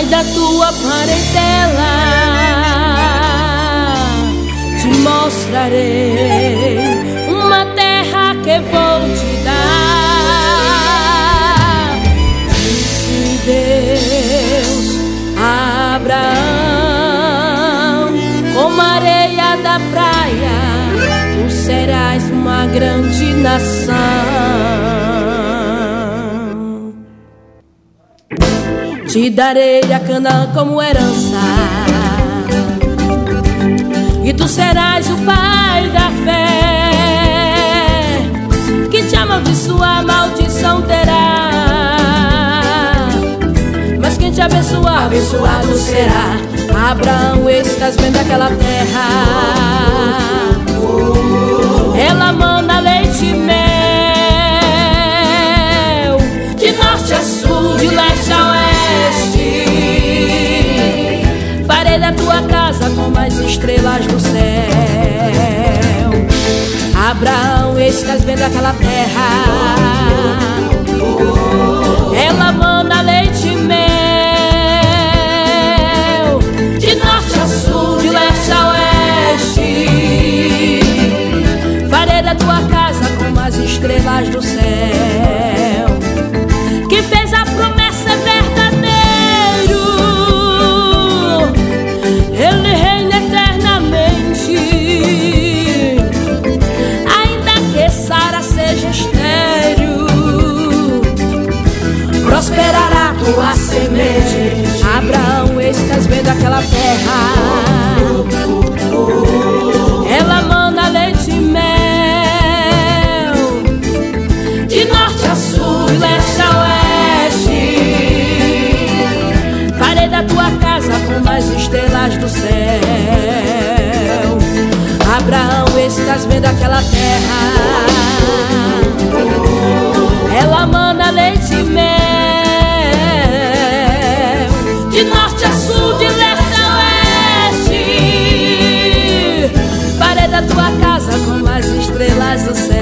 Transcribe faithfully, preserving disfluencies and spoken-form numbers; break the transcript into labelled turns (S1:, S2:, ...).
S1: da tua parentela, te mostrarei uma terra que vou te dar. Disse Deus a Abraão, como a areia da praia, tu serás uma grande nação. Te darei a Canaã como herança, e tu serás o pai da fé. Que te amaldiçoar, maldição terá, mas quem te abençoar, abençoado será. Abraão, estás vendo aquela terra? Ela mana leite e mel, de norte a sul, de leste a oeste. Farei da tua casa como as estrelas do céu. Abraão, estás vendo aquela terra? Ela mana leite e mel, de norte a sul, de leste a oeste. Farei da tua casa como as estrelas do céu. Que fez a promessa é verdadeiro, Ele reina eternamente. Ainda que Sara seja estéril, prosperará tua semente. Abraão, estás vendo aquela terra? Ela mana leite e mel, de norte a sul, de leste a oeste. Farei da tua casa como as estrelas do céu. Abraão, estás vendo aquela terra? Ela mana leite e mel, de norte a sul, de leste a oeste. Farei da tua casa como as estrelas do céu.